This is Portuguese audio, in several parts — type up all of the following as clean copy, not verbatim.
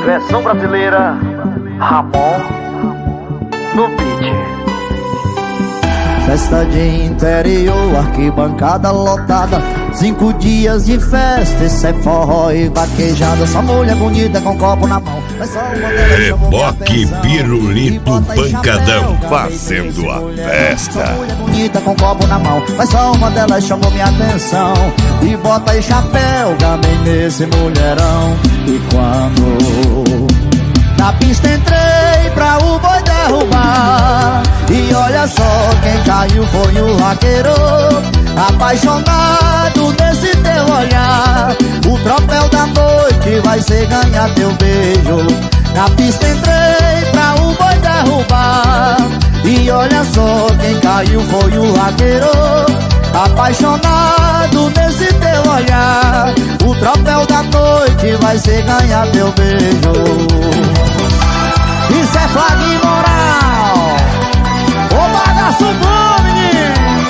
Versão brasileira, Ramon no beat. Festa de interior, arquibancada lotada, 5 dias de festa, esse é forró e vaquejada. Só mulher bonita com copo na mão. Reboque, pirulito, pancadão, fazendo a festa. Só mulher bonita com copo na mão, mas só uma delas chamou minha atenção. E bota e chapéu, gamei nesse mulherão. E quando na pista entrei pra o boi derrubar, e olha só, quem caiu foi o vaqueiro, apaixonado desse teu olhar. O troféu da noite vai ser ganhar teu beijo. Na pista entrei pra o boi derrubar, e olha só, quem caiu foi o vaqueiro, apaixonado desse teu olhar. O troféu da noite vai ser ganhar teu beijo. Isso é flag moral. Ô bagaço bom, menino.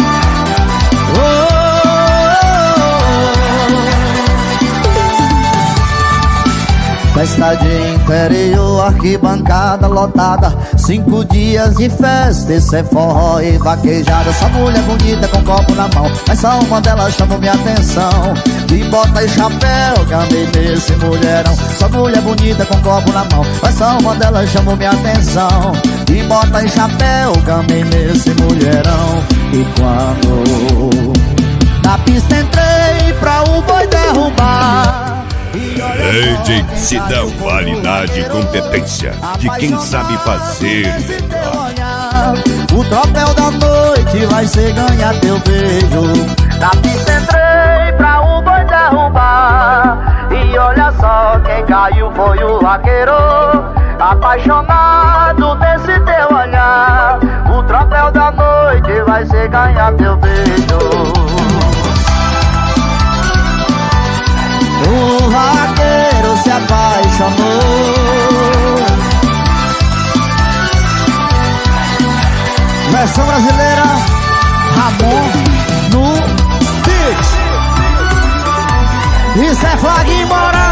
Festa de interior, arquibancada lotada, 5 dias de festa, esse é forró e vaquejada. Só mulher bonita com copo na mão, mas só uma delas chamou minha atenção. E bota e chapéu, gamei nesse mulherão. Só mulher bonita com copo na mão, mas só uma delas chamou minha atenção. E bota e chapéu, gamei nesse mulherão. E quando na pista entrei pra o boi derrubar, Dicção, qualidade e competência de quem sabe fazer. O troféu da noite vai ser ganhar teu beijo. Na pista entrei pra o boi derrubar, e olha só, quem caiu foi o vaqueiro, apaixonado desse teu olhar. O troféu da noite vai ser ganhar teu beijo. O vaqueiro se apaixonou. Versão brasileira, Ramon no beat. Isso é flag moral.